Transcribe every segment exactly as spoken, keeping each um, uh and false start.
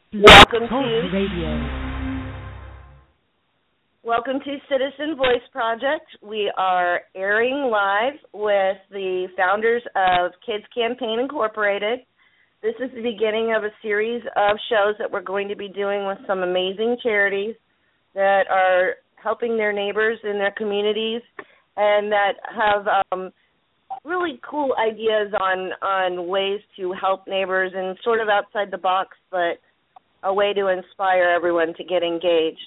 Welcome to Radio. Welcome to Citizen Voice Project. We are airing live with the founders of Kids Campaign Incorporated. This is the beginning of a series of shows that we're going to be doing with some amazing charities that are helping their neighbors in their communities and that have um, really cool ideas on, on ways to help neighbors and sort of outside the box, but a way to inspire everyone to get engaged.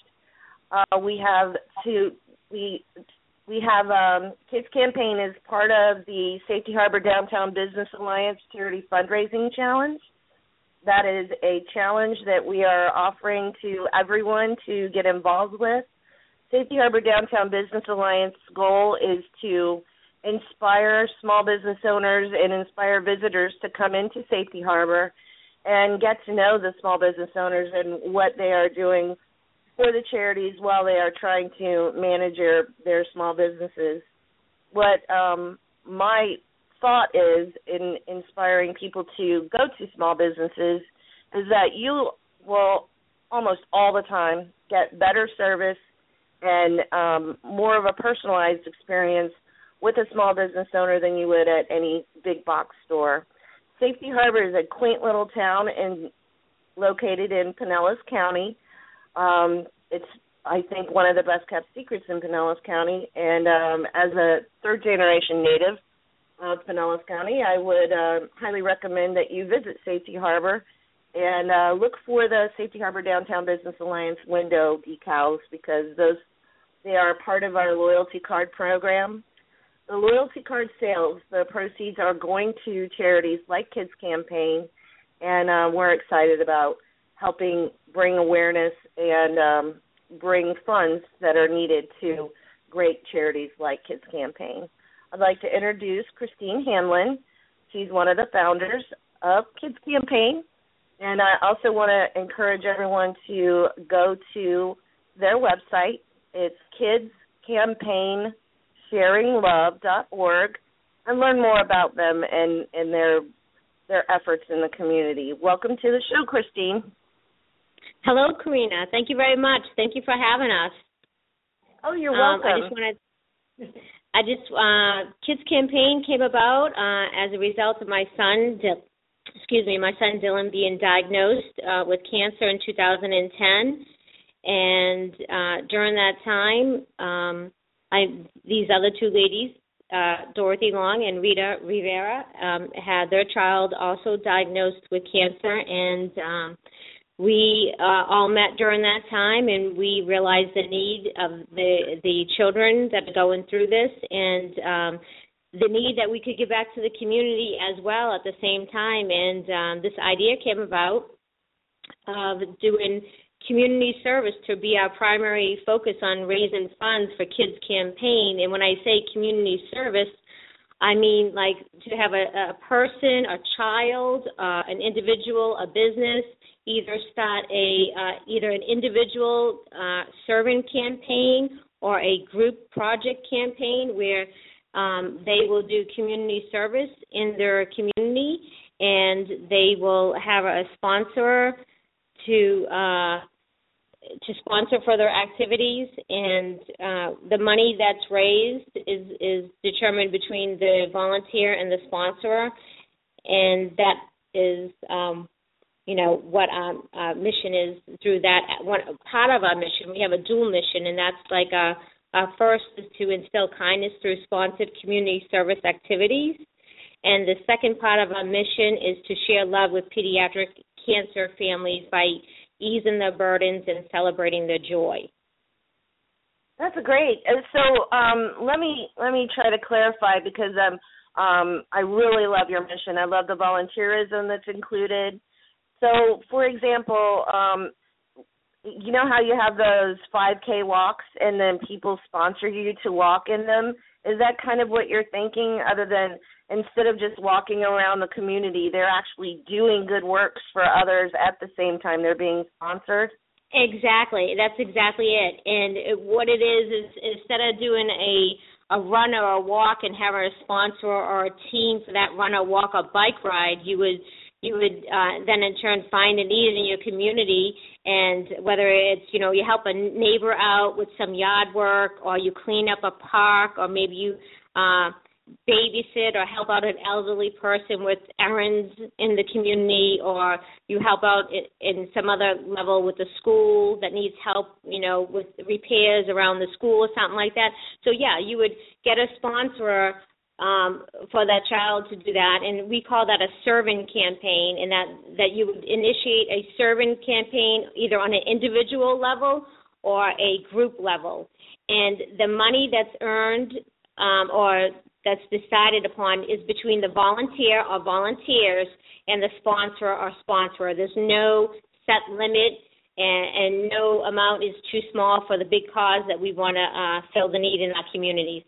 Uh, we have to we we have um, Kids Campaign is part of the Safety Harbor Downtown Business Alliance Charity Fundraising Challenge. That is a challenge that we are offering to everyone to get involved with. Safety Harbor Downtown Business Alliance goal is to inspire small business owners and inspire visitors to come into Safety Harbor and get to know the small business owners and what they are doing for the charities while they are trying to manage their, their small businesses. What um, my thought is in inspiring people to go to small businesses is that you will almost all the time get better service and um, more of a personalized experience with a small business owner than you would at any big box store. Safety Harbor is a quaint little town in, located in Pinellas County. Um, it's, I think, one of the best-kept secrets in Pinellas County. And um, as a third-generation native of Pinellas County, I would uh, highly recommend that you visit Safety Harbor and uh, look for the Safety Harbor Downtown Business Alliance window decals because those they are part of our loyalty card program. The loyalty card sales, the proceeds are going to charities like Kids Campaign, and uh, we're excited about helping bring awareness and um, bring funds that are needed to great charities like Kids Campaign. I'd like to introduce Christine Hanlon. She's one of the founders of Kids Campaign, and I also want to encourage everyone to go to their website. It's kids campaign sharing love dot org and learn more about them and, and their their efforts in the community. Welcome to the show, Christine. Hello, Karina. Thank you very much. Thank you for having us. Oh, you're welcome. Um, I just wanted, I just, uh, Kids Campaign came about uh, as a result of my son, excuse me, my son Dylan being diagnosed uh, with cancer in two thousand ten, and uh, during that time, um, I these other two ladies, uh, Dorothy Long and Rita Rivera, um, had their child also diagnosed with cancer, and um, we uh, all met during that time, and we realized the need of the the children that are going through this, and um, the need that we could give back to the community as well at the same time. And um, this idea came about of doing community service to be our primary focus on raising funds for Kids Campaign. And when I say community service, I mean like to have a, a person, a child, uh, an individual, a business, either start a uh, either an individual uh, servant campaign or a group project campaign where um, they will do community service in their community, and they will have a sponsor to uh, to sponsor further activities, and uh, the money that's raised is, is determined between the volunteer and the sponsor, and that is, um, you know, what our, our mission is through that. One part of our mission, we have a dual mission, and that's like a, our first is to instill kindness through sponsored community service activities, and the second part of our mission is to share love with pediatric cancer families by easing their burdens and celebrating their joy. That's great. And so um, let me let me try to clarify because um, um, I really love your mission. I love the volunteerism that's included. So, for example, um, you know how you have those five K walks and then people sponsor you to walk in them? Is that kind of what you're thinking, other than instead of just walking around the community, they're actually doing good works for others at the same time they're being sponsored? Exactly. That's exactly it. And it, what it is is instead of doing a, a run or a walk and having a sponsor or a team for that run or walk or bike ride, you would you would uh, then in turn find a need in your community, and whether it's, you know, you help a neighbor out with some yard work, or you clean up a park, or maybe you uh, babysit or help out an elderly person with errands in the community, or you help out in, in some other level with the school that needs help, you know, with repairs around the school or something like that. So, yeah, you would get a sponsor um, for that child to do that, and we call that a servant campaign, and that, that you would initiate a servant campaign either on an individual level or a group level. And the money that's earned um, or that's decided upon is between the volunteer or volunteers and the sponsor or sponsorer. There's no set limit, and, and no amount is too small for the big cause that we want to uh, fill the need in our communities.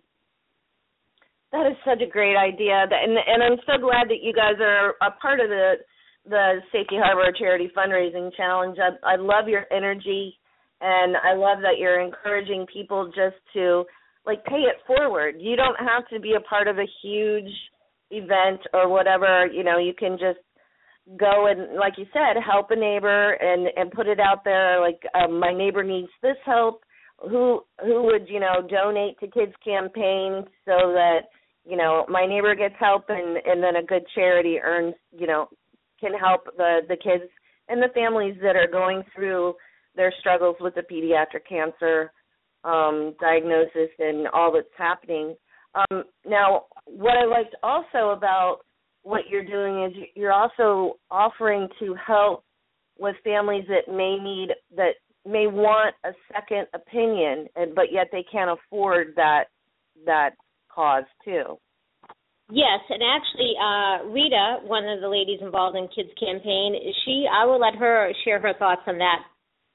That is such a great idea, and and I'm so glad that you guys are a part of the the Safety Harbor Charity Fundraising Challenge. I, I love your energy, and I love that you're encouraging people just to, like, pay it forward. You don't have to be a part of a huge event or whatever. You know, you can just go and, like you said, help a neighbor and, and put it out there, like, um, my neighbor needs this help. Who who would, you know, donate to Kids Campaign so that, you know, my neighbor gets help, and, and then a good charity earns, you know, can help the, the kids and the families that are going through their struggles with the pediatric cancer um, diagnosis and all that's happening. Um, now, what I liked also about what you're doing is you're also offering to help with families that may need, that may want a second opinion, and, but yet they can't afford that that cause too. Yes, and actually, uh, Rita, one of the ladies involved in Kids Campaign, she, I will let her share her thoughts on that.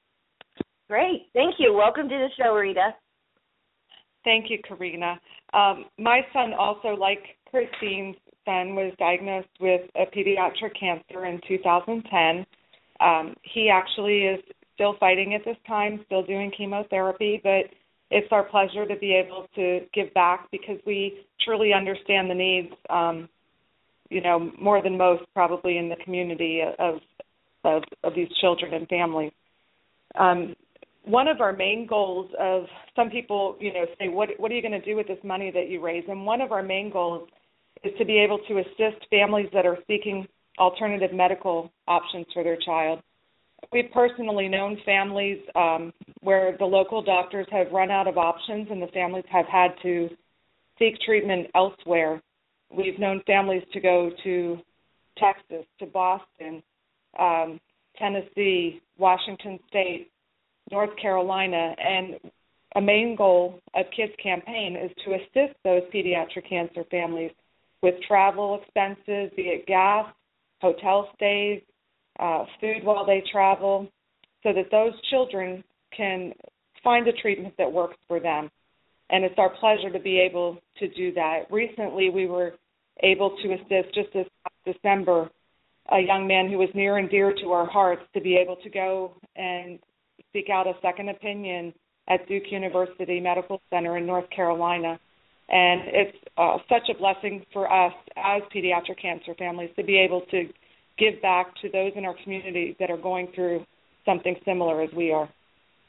Great. Thank you. Welcome to the show, Rita. Thank you, Karina. Um, my son also, like Christine's son, was diagnosed with a pediatric cancer in two thousand ten. Um, he actually is still fighting at this time, still doing chemotherapy, but it's our pleasure to be able to give back because we truly understand the needs, um, you know, more than most probably in the community of of, of these children and families. Um, one of our main goals of some people, you know, say, what what are you going to do with this money that you raise? And one of our main goals is to be able to assist families that are seeking alternative medical options for their child. We've personally known families um, where the local doctors have run out of options and the families have had to seek treatment elsewhere. We've known families to go to Texas, to Boston, um, Tennessee, Washington State, North Carolina, and a main goal of Kids Campaign is to assist those pediatric cancer families with travel expenses, be it gas, hotel stays, Uh, food while they travel, so that those children can find a treatment that works for them. And it's our pleasure to be able to do that. Recently, we were able to assist, just this December, a young man who was near and dear to our hearts to be able to go and seek out a second opinion at Duke University Medical Center in North Carolina. And it's uh, such a blessing for us as pediatric cancer families to be able to give back to those in our community that are going through something similar as we are.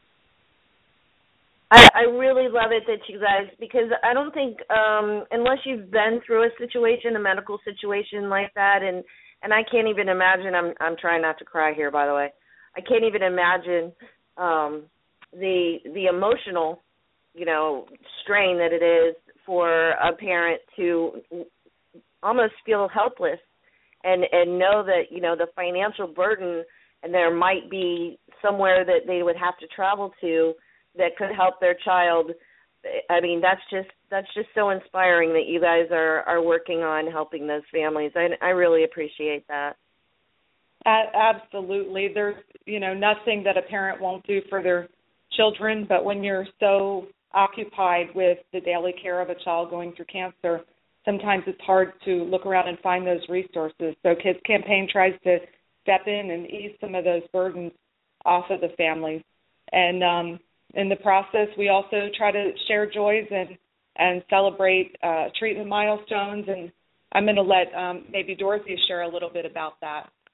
I, I really love it that you guys, because I don't think, um, unless you've been through a situation, a medical situation like that, and, and I can't even imagine, I'm I'm trying not to cry here, by the way, I can't even imagine um, the the emotional, you know, strain that it is for a parent to almost feel helpless. And, and know that, you know, the financial burden, and there might be somewhere that they would have to travel to that could help their child. I mean, that's just that's just so inspiring that you guys are, are working on helping those families. I, I really appreciate that. Absolutely. There's, you know, nothing that a parent won't do for their children, but when you're so occupied with the daily care of a child going through cancer, sometimes it's hard to look around and find those resources. So Kids Campaign tries to step in and ease some of those burdens off of the families. And um, in the process, we also try to share joys and, and celebrate uh, treatment milestones. And I'm going to let um, maybe Dorothy share a little bit about that.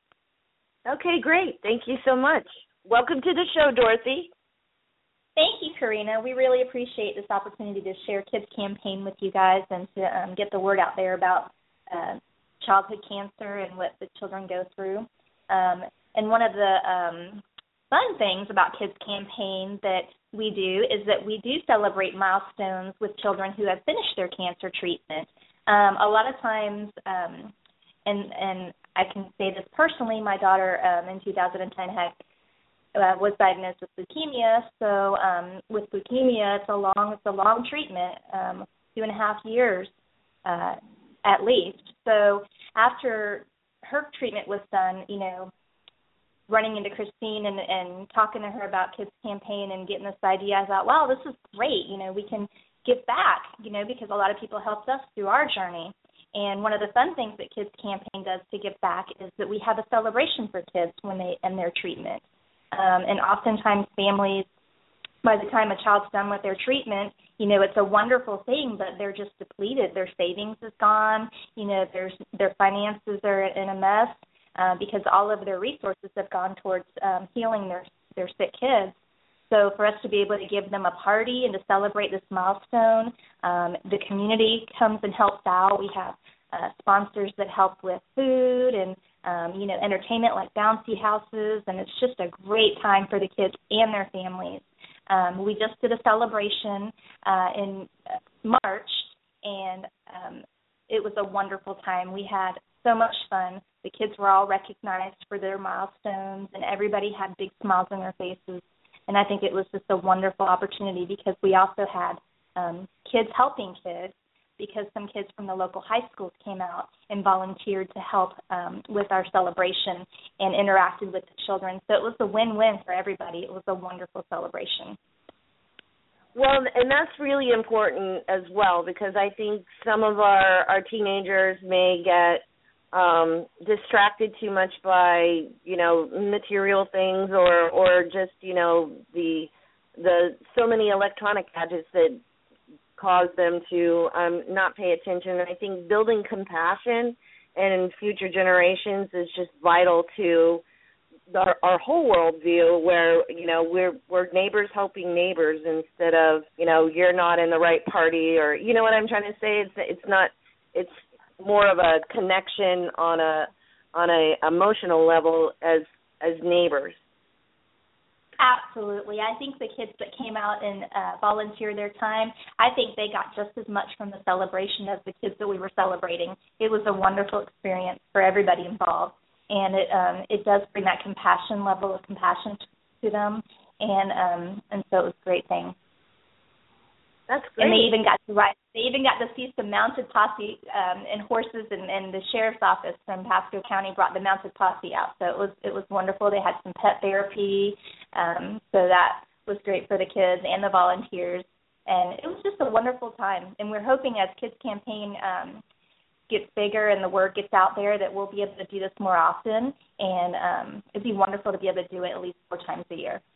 Okay, great. Thank you so much. Welcome to the show, Dorothy. Thank you, Karina. We really appreciate this opportunity to share Kids Campaign with you guys and to um, get the word out there about uh, childhood cancer and what the children go through. Um, and one of the um, fun things about Kids Campaign that we do is that we do celebrate milestones with children who have finished their cancer treatment. Um, a lot of times, um, and, and I can say this personally, my daughter um, in two thousand ten had Uh, was diagnosed with leukemia. So um, with leukemia, it's a long, it's a long treatment, um, two and a half years uh, at least. So after her treatment was done, you know, running into Christine and, and talking to her about Kids Campaign and getting this idea, I thought, wow, this is great. You know, we can give back, you know, because a lot of people helped us through our journey. And one of the fun things that Kids Campaign does to give back is that we have a celebration for kids when they end their treatment. Um, and oftentimes families, by the time a child's done with their treatment, you know, it's a wonderful thing, but they're just depleted. Their savings is gone. You know, their their finances are in a mess uh, because all of their resources have gone towards um, healing their their sick kids. So for us to be able to give them a party and to celebrate this milestone, um, the community comes and helps out. We have uh, sponsors that help with food and Um, you know, entertainment like bouncy houses, and it's just a great time for the kids and their families. Um, we just did a celebration uh, in March, and um, it was a wonderful time. We had so much fun. The kids were all recognized for their milestones, and everybody had big smiles on their faces. And I think it was just a wonderful opportunity because we also had um, kids helping kids, because some kids from the local high schools came out and volunteered to help um, with our celebration and interacted with the children. So it was a win-win for everybody. It was a wonderful celebration. Well, and that's really important as well, because I think some of our, our teenagers may get um, distracted too much by, you know, material things or, or just, you know, the the so many electronic gadgets that cause them to um, not pay attention. I think building compassion in future generations is just vital to our, our whole worldview, where, you know, we're we're neighbors helping neighbors instead of, you know, you're not in the right party, or, you know what I'm trying to say? It's it's not. It's more of a connection on a on a emotional level as as neighbors. Absolutely. I think the kids that came out and uh, volunteered their time, I think they got just as much from the celebration as the kids that we were celebrating. It was a wonderful experience for everybody involved, and it um, it does bring that compassion level of compassion to them, and um, and so it was a great thing. That's great. And they even got to ride. They even got to see some mounted posse um, and horses, and, and the sheriff's office from Pasco County brought the mounted posse out. So it was it was wonderful. They had some pet therapy, um, so that was great for the kids and the volunteers. And it was just a wonderful time. And we're hoping as Kids Campaign um, gets bigger and the word gets out there that we'll be able to do this more often. And um, it'd be wonderful to be able to do it at least four times a year.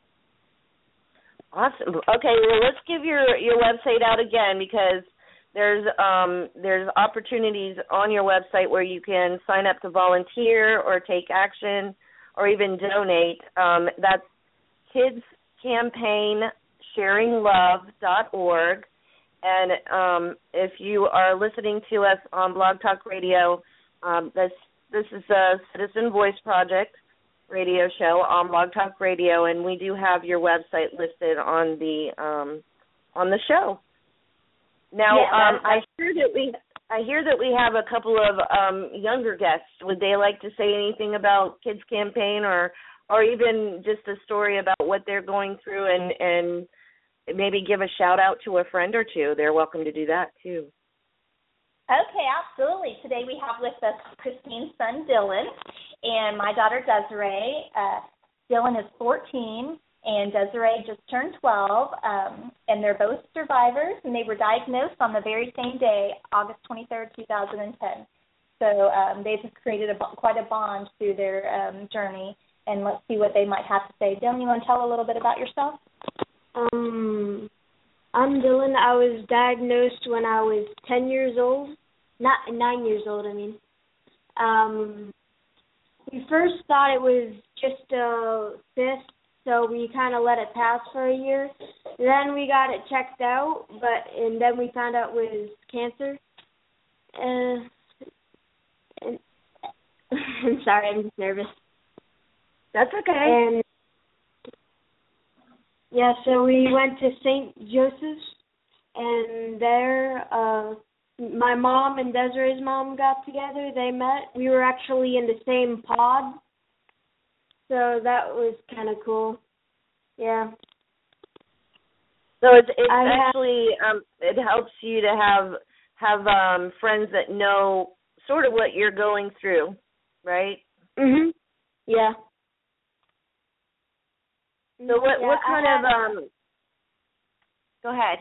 Awesome. Okay, well, let's give your, your website out again, because there's um, there's opportunities on your website where you can sign up to volunteer or take action or even donate. Um, that's kids campaign sharing love dot org. And um, if you are listening to us on Blog Talk Radio, um, this this is a Citizen Voice Project radio show on Blog Talk Radio, and we do have your website listed on the um, on the show. Now, yeah, um, I hear that we I hear that we have a couple of um, younger guests. Would they like to say anything about Kids Campaign, or or even just a story about what they're going through, and and maybe give a shout out to a friend or two? They're welcome to do that too. Okay, absolutely. Today we have with us Christine's son, Dylan, and my daughter, Desiree. Uh, Dylan is fourteen, and Desiree just turned twelve, um, and they're both survivors, and they were diagnosed on the very same day, August twenty-third, two thousand ten. So um, they've created a, quite a bond through their um, journey, and let's see what they might have to say. Dylan, you want to tell a little bit about yourself? Um... I'm Dylan. I was diagnosed when I was ten years old. Not nine years old, I mean. Um, we first thought it was just a cyst, so we kind of let it pass for a year. Then we got it checked out, but and then we found out it was cancer. Uh, and, I'm sorry, I'm just nervous. That's okay. And yeah, so we went to Saint Joseph's, and there, uh, my mom and Desiree's mom got together. They met. We were actually in the same pod, so that was kind of cool. Yeah. So it's it's I actually um, it helps you to have have um, friends that know sort of what you're going through, right? Mhm. Yeah. So what yeah, what kind I of had, um? Go ahead.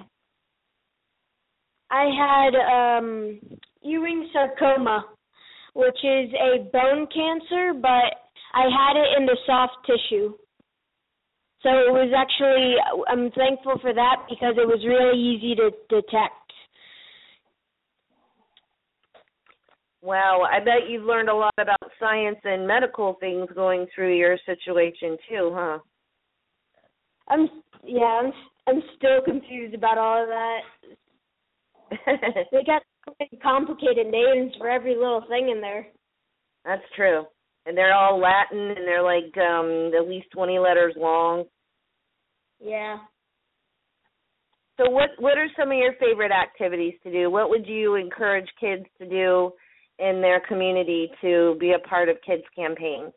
I had um, Ewing sarcoma, which is a bone cancer, but I had it in the soft tissue. So it was actually, I'm thankful for that because it was really easy to detect. Wow, I bet you've learned a lot about science and medical things going through your situation too, huh? I'm yeah, I'm I'm still confused about all of that. They got so many complicated names for every little thing in there. That's true. And they're all Latin, and they're like um, at least twenty letters long. Yeah. So what what are some of your favorite activities to do? What would you encourage kids to do in their community to be a part of Kids Campaign?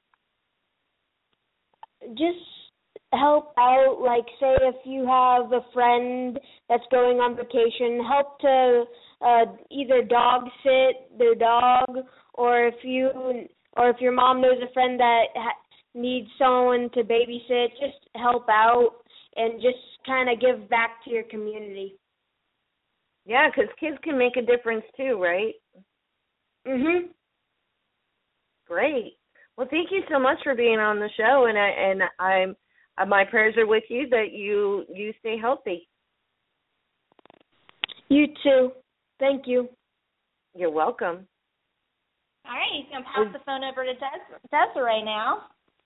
Just help out, like say if you have a friend that's going on vacation, help to uh, either dog sit their dog, or if you or if your mom knows a friend that ha- needs someone to babysit, just help out and just kind of give back to your community. Yeah, because kids can make a difference too, right? Mhm. Great. Well, thank you so much for being on the show, and I and I'm uh, my prayers are with you that you you stay healthy. You too. Thank you. You're welcome. All right, he's going to pass the phone over to Des- Desiree now.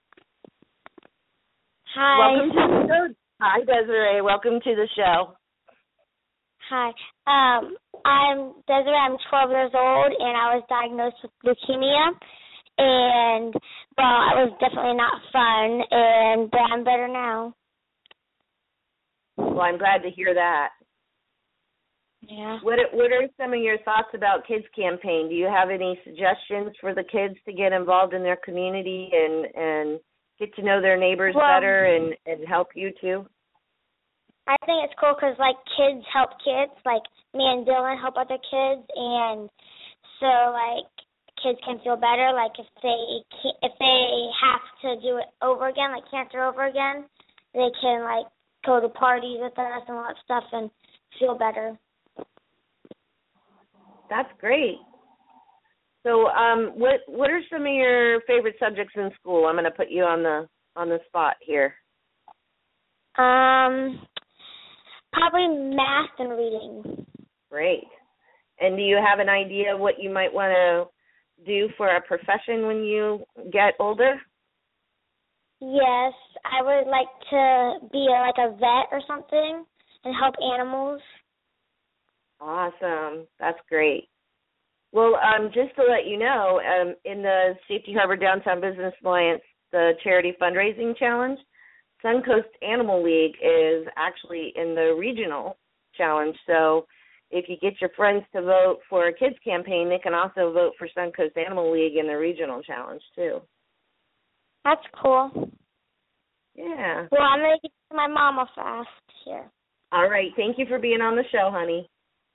Hi. Welcome to the show. Hi, Desiree. Welcome to the show. Hi. Um, I'm Desiree. I'm twelve years old, and I was diagnosed with leukemia. And, well, it was definitely not fun, and but I'm better now. Well, I'm glad to hear that. Yeah. What are, what are some of your thoughts about Kids Campaign? Do you have any suggestions for the kids to get involved in their community and, and get to know their neighbors well, better and, and help you too? I think it's cool because, like, kids help kids. Like, me and Dylan help other kids, and so, like, kids can feel better. Like, if they if they have to do it over again, like cancer over again, they can, like, go to parties with us and all that stuff and feel better. That's great. So, um, what what are some of your favorite subjects in school? I'm going to put you on the on the spot here. Um, probably math and reading. Great. And do you have an idea of what you might want to do for a profession when you get older? Yes, I would like to be a, like a vet or something and help animals. Awesome. That's great. Well, um, just to let you know, um, in the Safety Harbor Downtown Business Alliance, the charity fundraising challenge, Suncoast Animal League is actually in the regional challenge. So if you get your friends to vote for a kids campaign, they can also vote for Suncoast Animal League in the regional challenge too. That's cool. Yeah. Well, I'm going to get to my mama fast here. All right. Thank you for being on the show, honey.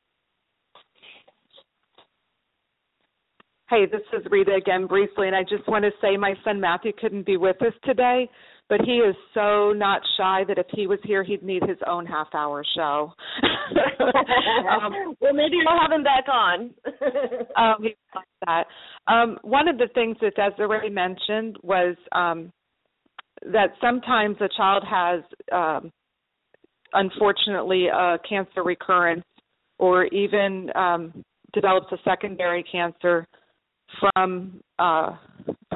Hey, this is Rita again briefly, and I just want to say my son Matthew couldn't be with us today, but he is so not shy that if he was here, he'd need his own half-hour show. um, well, maybe we'll have him back on. um, he like that. Um, one of the things that Desiree mentioned was um, that sometimes a child has, um, unfortunately, a cancer recurrence or even um, develops a secondary cancer from uh,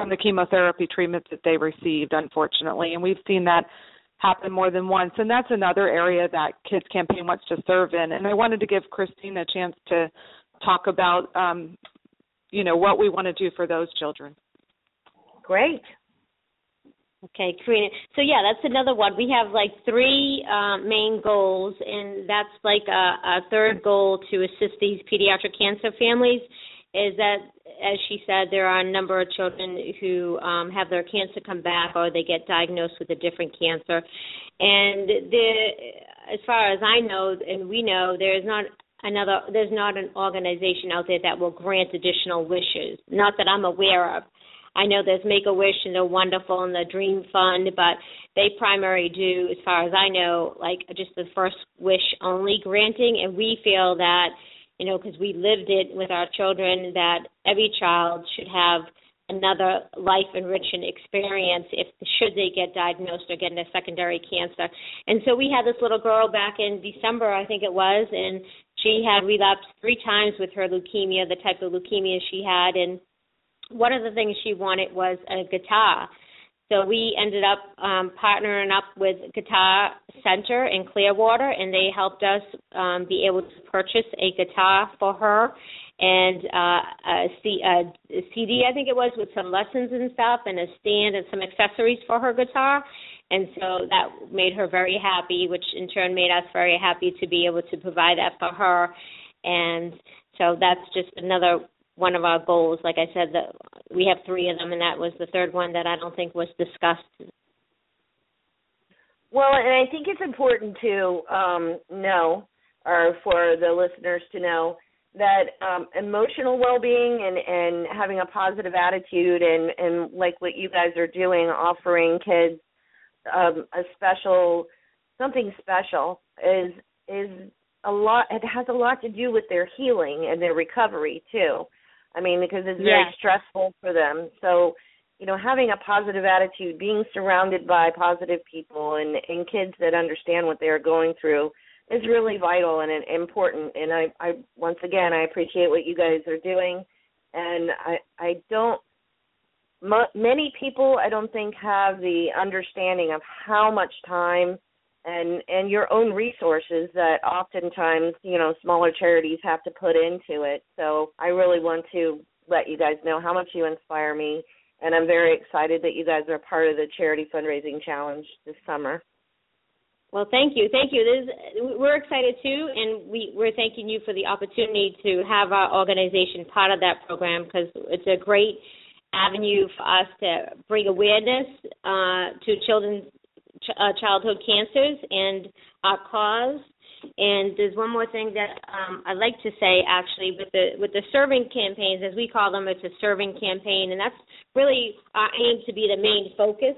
from the chemotherapy treatment that they received, unfortunately. And we've seen that happen more than once. And that's another area that Kids Campaign wants to serve in. And I wanted to give Christine a chance to talk about, um, you know, what we want to do for those children. Great. Okay, Karina. So, yeah, that's another one. We have, like, three uh, main goals, and that's like a, a third goal to assist these pediatric cancer families is that, as she said, there are a number of children who um, have their cancer come back or they get diagnosed with a different cancer. And the, as far as I know and we know, there's not another, there's not an organization out there that will grant additional wishes, not that I'm aware of. I know there's Make-A-Wish and they're wonderful and the Dream Fund, but they primarily do, as far as I know, like just the first wish only granting, and we feel that, you know, because we lived it with our children, that every child should have another life-enriching experience if should they get diagnosed or get a secondary cancer. And so we had this little girl back in December, I think it was, and she had relapsed three times with her leukemia, the type of leukemia she had, and one of the things she wanted was a guitar. So we ended up um, partnering up with Guitar Center in Clearwater, and they helped us um, be able to purchase a guitar for her and uh, a, C, a C D, I think it was, with some lessons and stuff, and a stand and some accessories for her guitar. And so that made her very happy, which in turn made us very happy to be able to provide that for her. And so that's just another one of our goals. Like I said, that we have three of them, and that was the third one that I don't think was discussed. Well, and I think it's important to um, know, or for the listeners to know, that um, emotional well-being and, and having a positive attitude and, and like what you guys are doing, offering kids um, a special, something special is is a lot. It has a lot to do with their healing and their recovery too. I mean, because it's very yes. stressful for them. So, you know, having a positive attitude, being surrounded by positive people and, and kids that understand what they're going through is really vital and, and important. And I, I, once again, I appreciate what you guys are doing. And I, I don't, m- many people, I don't think, have the understanding of how much time and and your own resources that oftentimes, you know, smaller charities have to put into it. So I really want to let you guys know how much you inspire me, and I'm very excited that you guys are part of the Charity Fundraising Challenge this summer. Well, thank you. Thank you. This is, we're excited, too, and we, we're thanking you for the opportunity to have our organization part of that program, because it's a great avenue for us to bring awareness uh, to children's Uh, childhood cancers and our cause. And there's one more thing that um, I'd like to say, actually, with the with the serving campaigns, as we call them. It's a serving campaign, and that's really our aim to be the main focus,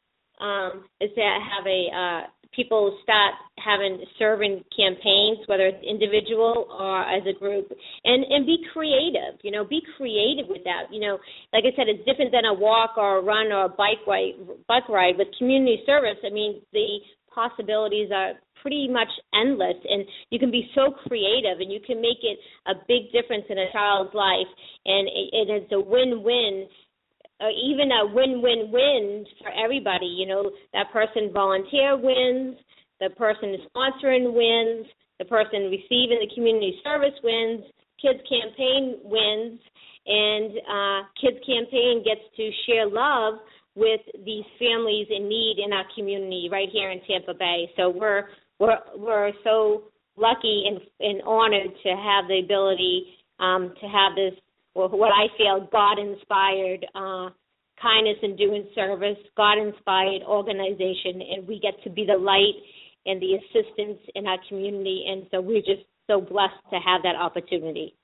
um, is to have a uh, people start having serving campaigns, whether it's individual or as a group, and, and be creative, you know, be creative with that. You know, like I said, it's different than a walk or a run or a bike ride, bike ride. With community service, I mean, the possibilities are pretty much endless, and you can be so creative, and you can make it a big difference in a child's life, and it, it is a win-win. Uh, even a win-win-win for everybody. You know, that person volunteer wins, the person sponsoring wins, the person receiving the community service wins, Kids Campaign wins, and uh, Kids Campaign gets to share love with these families in need in our community right here in Tampa Bay. So we're we're we're so lucky and, and honored to have the ability um, to have this, well, what I feel God-inspired uh, kindness and doing service, God-inspired organization, and we get to be the light and the assistance in our community, and so we're just so blessed to have that opportunity.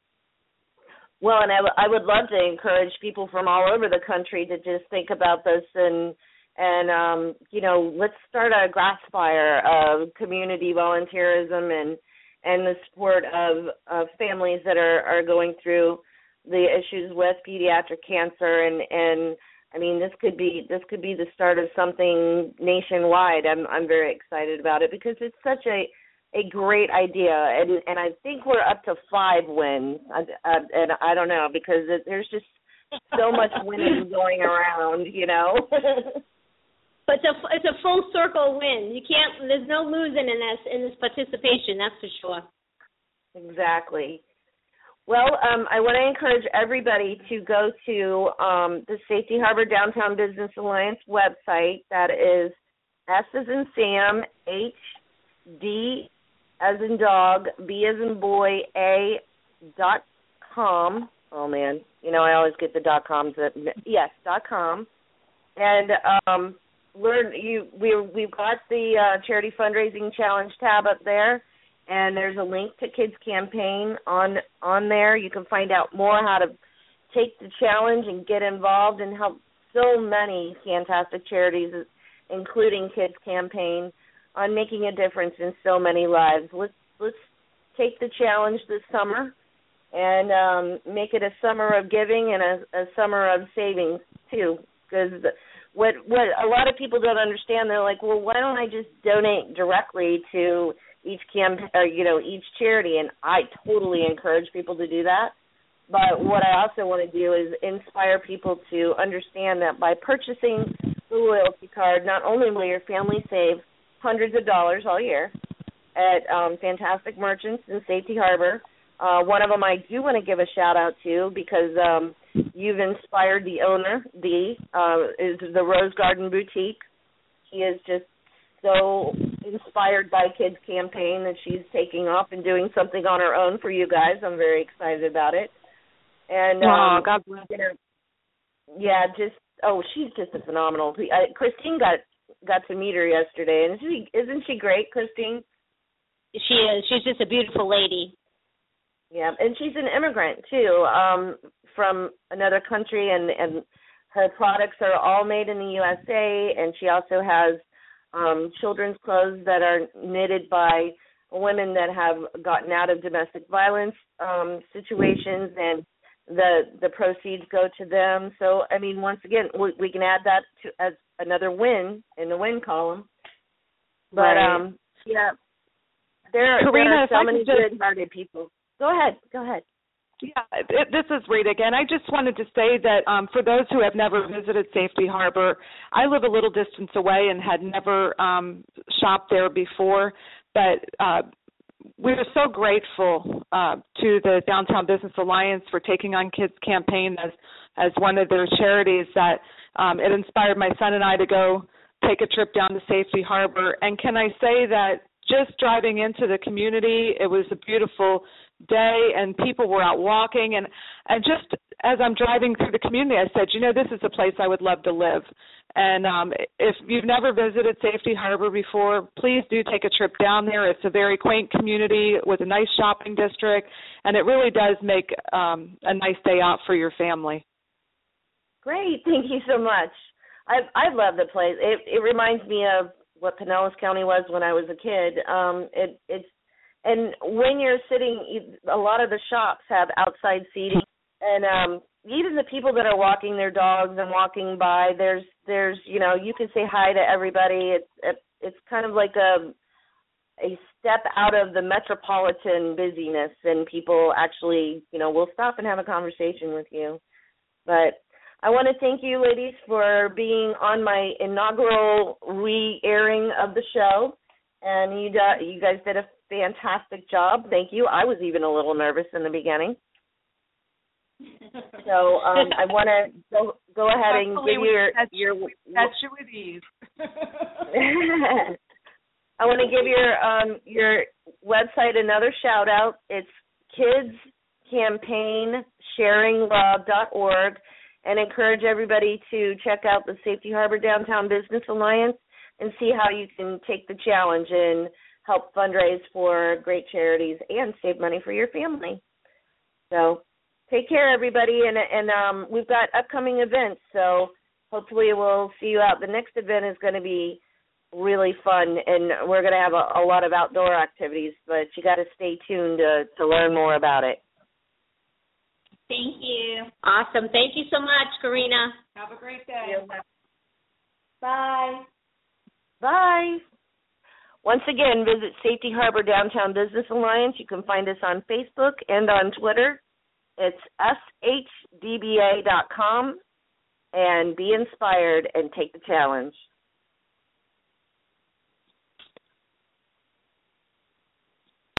Well, and I, w- I would love to encourage people from all over the country to just think about this and, and um, you know, let's start a grass fire of community volunteerism and, and the support of, of families that are, are going through the issues with pediatric cancer, and, and I mean this could be this could be the start of something nationwide. I'm I'm very excited about it because it's such a, a great idea, and and I think we're up to five wins, I, I, and I don't know because it, there's just so much winning going around, you know. But it's a it's a full circle win. You can't. There's no losing in this in this participation. That's for sure. Exactly. Well, um, I want to encourage everybody to go to um, the Safety Harbor Downtown Business Alliance website. That is S as in Sam, H, D as in dog, B as in boy, A dot com. Oh, man. You know, I always get the dot coms. That, yes, dot com. And um, learn you. We we've got the uh, charity fundraising challenge tab up there, and there's a link to Kids Campaign on on there. You can find out more how to take the challenge and get involved and help so many fantastic charities, including Kids Campaign, on making a difference in so many lives. Let's let's take the challenge this summer and um, make it a summer of giving and a, a summer of savings too. Because what what a lot of people don't understand, they're like, well, why don't I just donate directly to each camp or you know each charity? And I totally encourage people to do that. But what I also want to do is inspire people to understand that by purchasing the loyalty card, not only will your family save hundreds of dollars all year at um, fantastic merchants in Safety Harbor. Uh, one of them I do want to give a shout out to because um, you've inspired the owner. The uh, is the Rose Garden Boutique. She is just so inspired by Kids Campaign that she's taking off and doing something on her own for you guys. I'm very excited about it. And um, oh, God bless you know, yeah, just oh, she's just a phenomenal. I, Christine got got to meet her yesterday, and she isn't she great, Christine? She is. She's just a beautiful lady. Yeah, and she's an immigrant too, um, from another country, and, and her products are all made in the U S A, and she also has um, children's clothes that are knitted by women that have gotten out of domestic violence um, situations, and the the proceeds go to them. So, I mean, once again, we, we can add that to as another win in the win column. But, right. um, yeah, there, Karina, there are so if I many could just... good-hearted people. Go ahead. Go ahead. Yeah, it, this is Rita again. I just wanted to say that um, for those who have never visited Safety Harbor, I live a little distance away and had never um, shopped there before, but uh, we're so grateful uh, to the Downtown Business Alliance for taking on Kids Campaign as, as one of their charities that um, it inspired my son and I to go take a trip down to Safety Harbor. And can I say that just driving into the community, it was a beautiful day, and people were out walking, and, and just as I'm driving through the community, I said, you know, this is a place I would love to live. And um, if you've never visited Safety Harbor before, please do take a trip down there. It's a very quaint community with a nice shopping district, and it really does make um, a nice day out for your family. Great. Thank you so much. I I love the place. It it reminds me of what Pinellas County was when I was a kid. Um, it it's And when you're sitting, a lot of the shops have outside seating, and um, even the people that are walking their dogs and walking by, there's, there's, you know, you can say hi to everybody. It's, it, it's kind of like a, a step out of the metropolitan busyness, and people actually, you know, will stop and have a conversation with you. But I want to thank you, ladies, for being on my inaugural re-airing of the show, and you, uh, you guys did a fantastic job. Thank you. I was even a little nervous in the beginning. So um, I want to go go ahead and give you your your. That's you with ease. I want to give your um your website another shout out. It's kids campaign sharing love dot org, and encourage everybody to check out the Safety Harbor Downtown Business Alliance and see how you can take the challenge and help fundraise for great charities and save money for your family. So take care, everybody, and and um, we've got upcoming events, so hopefully we'll see you out. The next event is going to be really fun, and we're going to have a, a lot of outdoor activities, but you got to stay tuned to, to learn more about it. Thank you. Awesome. Thank you so much, Karina. Have a great day. Bye. Bye. Once again, visit Safety Harbor Downtown Business Alliance. You can find us on Facebook and on Twitter. It's S H D B A dot com, and be inspired and take the challenge.